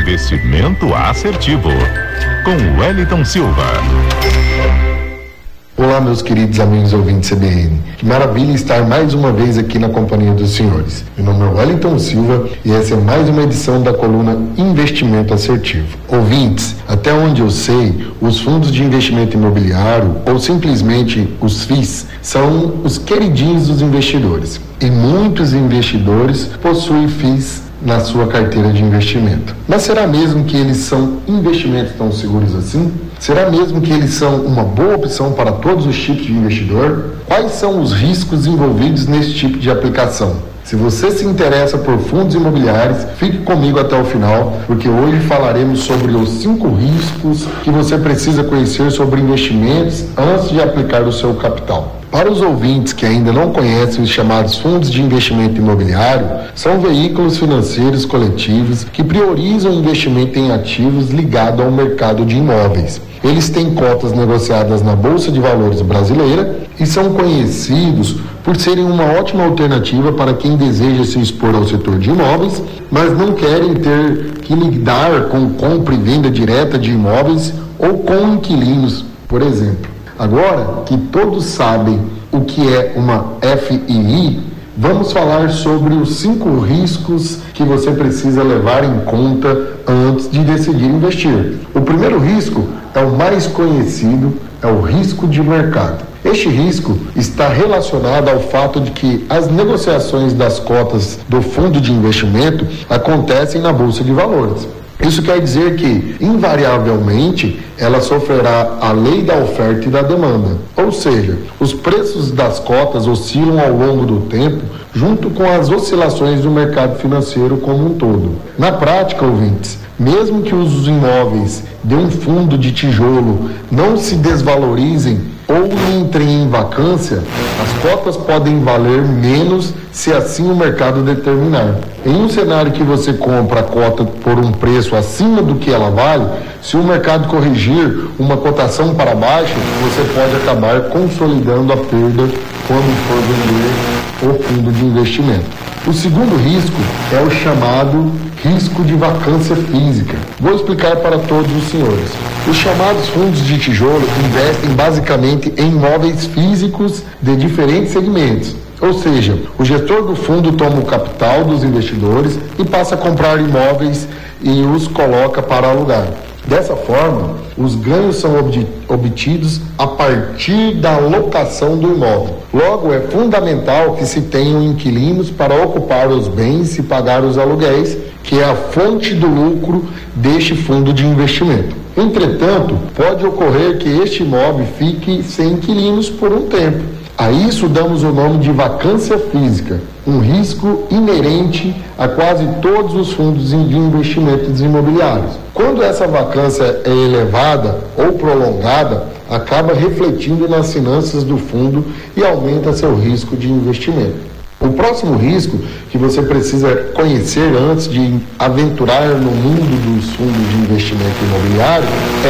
Investimento assertivo, com Wellington Silva. Olá, meus queridos amigos ouvintes CBN. Que maravilha estar mais uma vez aqui na companhia dos senhores. Meu nome é Wellington Silva e essa é mais uma edição da coluna Investimento Assertivo. Ouvintes, até onde eu sei, os fundos de investimento imobiliário, ou simplesmente os FIIs, são os queridinhos dos investidores. E muitos investidores possuem FIIs na sua carteira de investimento. Mas será mesmo que eles são investimentos tão seguros assim? Será mesmo que eles são uma boa opção para todos os tipos de investidor? Quais são os riscos envolvidos nesse tipo de aplicação? Se você se interessa por fundos imobiliários, fique comigo até o final, porque hoje falaremos sobre os 5 riscos que você precisa conhecer sobre investimentos antes de aplicar o seu capital. Para os ouvintes que ainda não conhecem os chamados fundos de investimento imobiliário, são veículos financeiros coletivos que priorizam o investimento em ativos ligados ao mercado de imóveis. Eles têm cotas negociadas na Bolsa de Valores brasileira e são conhecidos por serem uma ótima alternativa para quem deseja se expor ao setor de imóveis, mas não querem ter que lidar com compra e venda direta de imóveis ou com inquilinos, por exemplo. Agora que todos sabem o que é uma FII, vamos falar sobre os 5 riscos que você precisa levar em conta antes de decidir investir. O primeiro risco é o mais conhecido, é o risco de mercado. Este risco está relacionado ao fato de que as negociações das cotas do fundo de investimento acontecem na Bolsa de Valores. Isso quer dizer que, invariavelmente, ela sofrerá a lei da oferta e da demanda. Ou seja, os preços das cotas oscilam ao longo do tempo, junto com as oscilações do mercado financeiro como um todo. Na prática, ouvintes, mesmo que os imóveis de um fundo de tijolo não se desvalorizem ou entrem em vacância, as cotas podem valer menos se assim o mercado determinar. Em um cenário que você compra a cota por um preço acima do que ela vale, se o mercado corrigir uma cotação para baixo, você pode acabar consolidando a perda quando for vender o fundo de investimento. O segundo risco é o chamado risco de vacância física. Vou explicar para todos os senhores. Os chamados fundos de tijolo investem basicamente em imóveis físicos de diferentes segmentos. Ou seja, o gestor do fundo toma o capital dos investidores e passa a comprar imóveis e os coloca para alugar. Dessa forma, os ganhos são obtidos a partir da locação do imóvel. Logo, é fundamental que se tenham inquilinos para ocupar os bens e pagar os aluguéis, que é a fonte do lucro deste fundo de investimento. Entretanto, pode ocorrer que este imóvel fique sem inquilinos por um tempo. A isso damos o nome de vacância física, um risco inerente a quase todos os fundos de investimentos imobiliários. Quando essa vacância é elevada ou prolongada, acaba refletindo nas finanças do fundo e aumenta seu risco de investimento. O próximo risco que você precisa conhecer antes de aventurar no mundo dos fundos de investimento imobiliário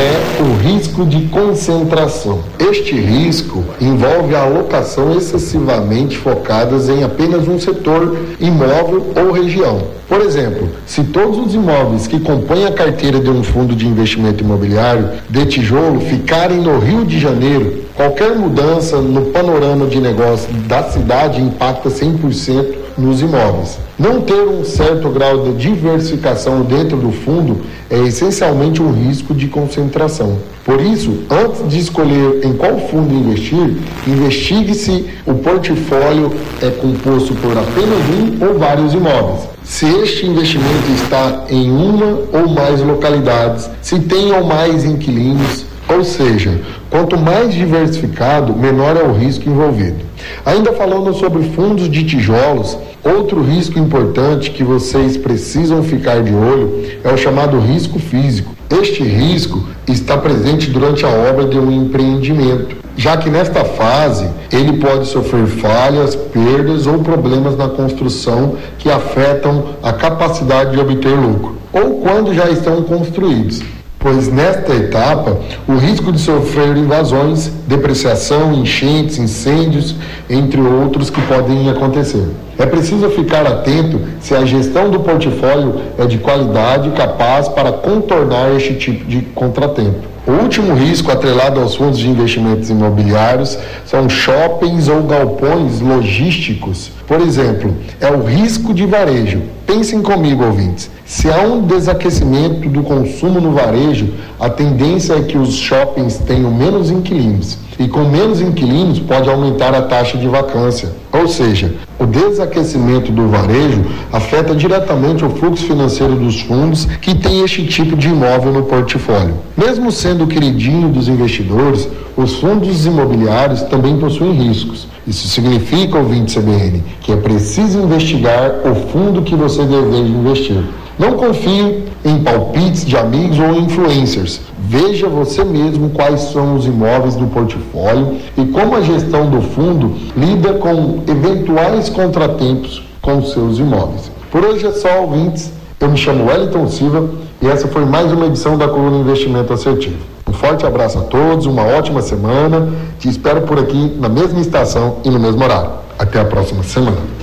é o risco de concentração. Este risco envolve a alocação excessivamente focadas em apenas um setor imóvel ou região. Por exemplo, se todos os imóveis que compõem a carteira de um fundo de investimento imobiliário de tijolo ficarem no Rio de Janeiro, qualquer mudança no panorama de negócio da cidade impacta 100% nos imóveis. Não ter um certo grau de diversificação dentro do fundo é essencialmente um risco de concentração. Por isso, antes de escolher em qual fundo investir, investigue se o portfólio é composto por apenas um ou vários imóveis. Se este investimento está em uma ou mais localidades, se tem ou mais inquilinos, ou seja, quanto mais diversificado, menor é o risco envolvido. Ainda falando sobre fundos de tijolos, outro risco importante que vocês precisam ficar de olho é o chamado risco físico. Este risco está presente durante a obra de um empreendimento, já que nesta fase ele pode sofrer falhas, perdas ou problemas na construção que afetam a capacidade de obter lucro, ou quando já estão construídos. Pois nesta etapa, o risco de sofrer invasões, depreciação, enchentes, incêndios, entre outros que podem acontecer. É preciso ficar atento se a gestão do portfólio é de qualidade e capaz para contornar este tipo de contratempo. O último risco atrelado aos fundos de investimentos imobiliários são shoppings ou galpões logísticos. Por exemplo, é o risco de varejo. Pensem comigo, ouvintes. Se há um desaquecimento do consumo no varejo, a tendência é que os shoppings tenham menos inquilinos. E com menos inquilinos pode aumentar a taxa de vacância. Ou seja, o desaquecimento do varejo afeta diretamente o fluxo financeiro dos fundos que têm este tipo de imóvel no portfólio. Mesmo sendo o queridinho dos investidores, os fundos imobiliários também possuem riscos. Isso significa, ouvinte CBN, que é preciso investigar o fundo que você deseja investir. Não confie em palpites de amigos ou influencers. Veja você mesmo quais são os imóveis do portfólio e como a gestão do fundo lida com eventuais contratempos com seus imóveis. Por hoje é só, ouvintes. Eu me chamo Wellington Silva e essa foi mais uma edição da coluna Investimento Assertivo. Um forte abraço a todos, uma ótima semana. Te espero por aqui na mesma estação e no mesmo horário. Até a próxima semana.